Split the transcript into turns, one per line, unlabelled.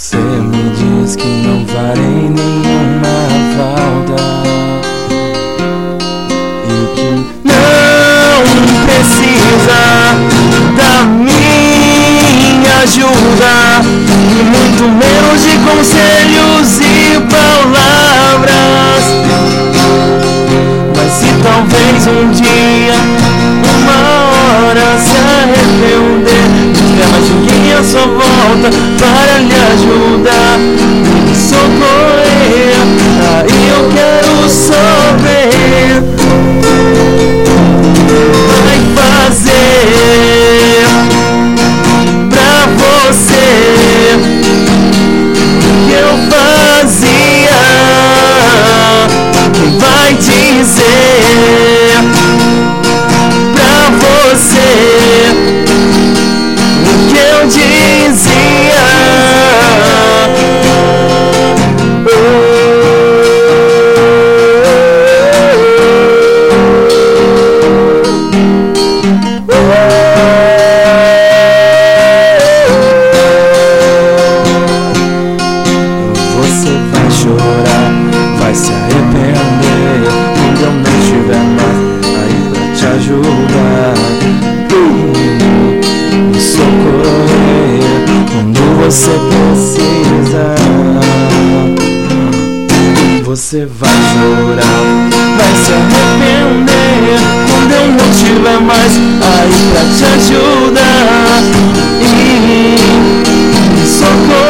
Você me diz que não farei nenhuma falta e que não precisa da minha ajuda e muito menos de conselhos e palavras. Mas se talvez um dia, uma hora se arrepender, tiver mais ninguém à sua volta para lhe ajudar, me socorrer, aí eu quero sofrer. Vai fazer pra você o que eu fazia. Quem vai dizer pra você o que eu dizia? Você vai chorar, vai se arrepender quando eu não estiver mais aí pra te ajudar, me socorrer quando você precisa. Você vai chorar, vai se arrepender quando eu não estiver mais aí pra te ajudar e me socorrer.